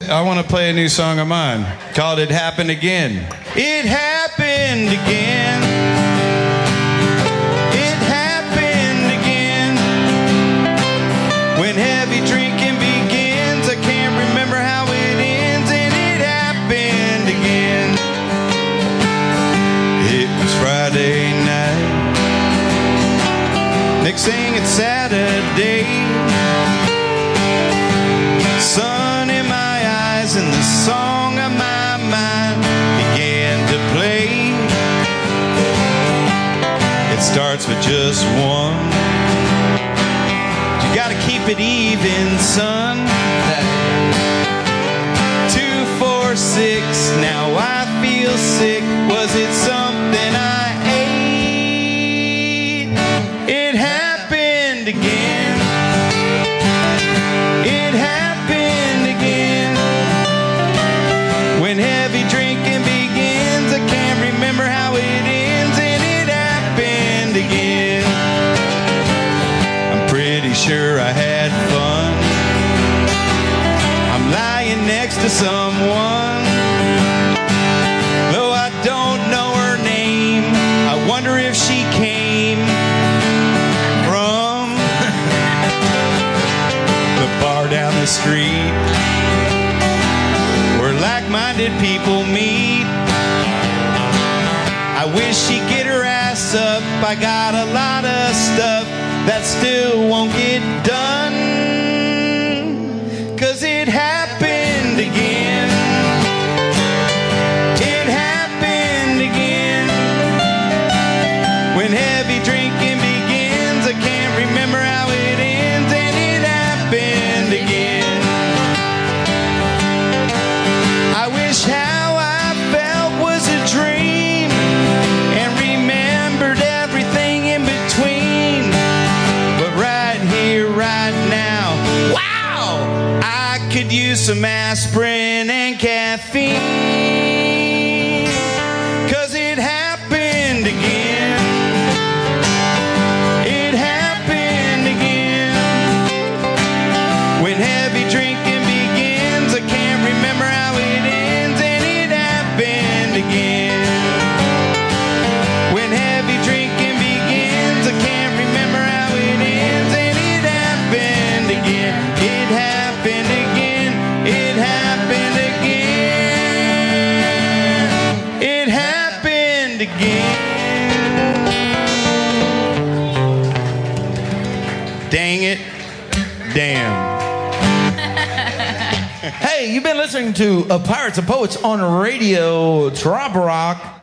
I want to play a new song of mine called It Happened Again. It happened again. It happened again. When heavy drinking begins, I can't remember how it ends, and it happened again. It was Friday night. Next thing it's Saturday. Sun in my eyes and the song of my mind began to play. It starts with just one. You gotta keep it even, son. 2, 4, 6. Now I feel sick. Was it something I ate? It happened again. It happened again. When heavy drinking begins, I can't remember how it ends, and it happened again. I'm pretty sure I had fun. I'm lying next to someone, though I don't know her name. I wonder if she came from the bar down the street where like-minded people meet. I wish she'd get her ass up. I got a lot of stuff that still won't get done, 'cause it happened again. It happened again. When heavy drinking begins, I can't remember how it ends, and it happened again. I wish how I felt was a dream and remembered everything in between. But right here, right now, wow, I could use some aspirin and caffeine, 'cause it happened again. It happened again. When heavy drinking begins, I can't remember how it ends, and it happened again. When heavy drinking begins, I can't remember how it ends, and it happened again. It happened again. It happened again. It happened again. Dang it. Damn. Hey, you've been listening to Pirates and Poets on Radio Trop Rock.